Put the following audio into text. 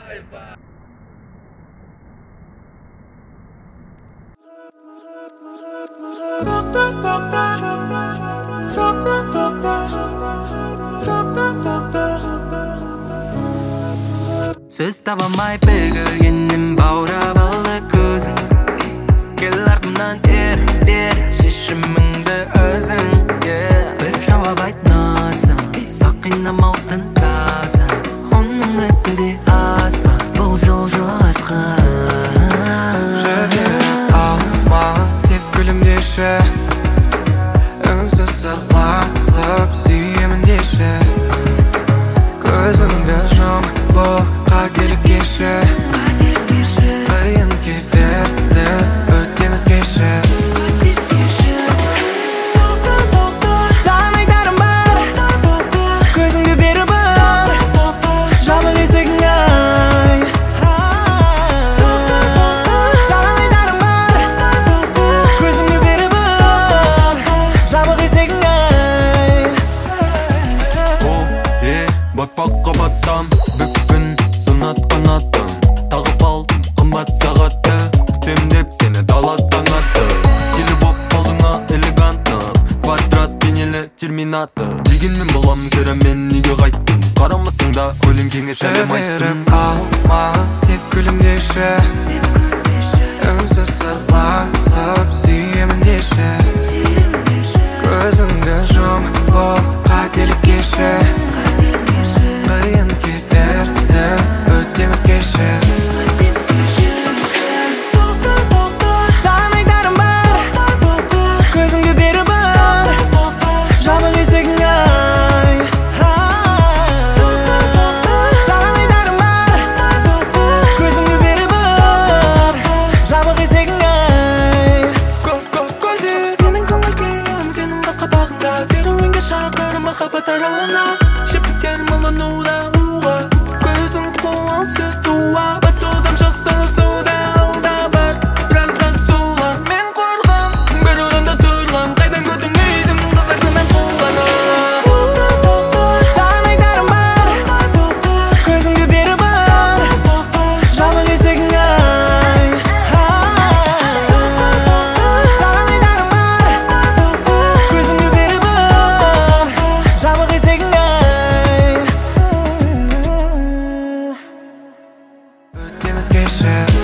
Söz табамай бүгін баурап алды көзің. Кел артымнан бер шешіміңді өзің. Бір жауап айтмасың, сақинамалтын таза. Оның өсі де аз ба, бұл жол жоғартқа. Жіберіп алма деп күлімдеші, үнсіз сырласып сүйемін деші. Көзіңді жұм, бұл қателік кеші. Қиын кездерді өтеміз кеші. Саған айтарым бар, көзіңді беріп ал, жабық есігің ай. Саған айтарым бар, көзіңді беріп ал, жабық есігің ай. Батпаққа баттам, бүкін сынатқан аттым. Тағып алдым қымбат сағатты, күтем деп сені даладан атты. Келі боп алдыңа элегантны, квадрат денелі терминатор. Дегенмен боламын сірі мен неге қайттым, қарамасың да көлеңкеңе сәлем айттым. Жіберіп алма деп күлімдеші, үнсіз сырласып сүйемін деші. Көзіңді жұм, бұл қателік кеші. Қиын кездерді өтеміз кеші. Саған айтарым бар, көзіңді беріп ал, жабық есігің ай. Саған айтарым бар, көзіңді беріп ал, жабық есігің ай. Көздер менің көңіл күйім сенің басқа бағында, серуенге шақырым махаббат аралына. Шепеттер мұлануда уға, көзің қуансыз туа. Батудам жастығы суда алда бар, біраз асула. Мен қорғам, бір орында тұрған, қайдан көрдің үйдің қызатынан қуғаны. Саған айтарым бар, көзіңді беріп ал, жабық есігің ай. Саған айтарым бар, көзіңді беріп ал, жабық есігің ай. Өтеміз кеші.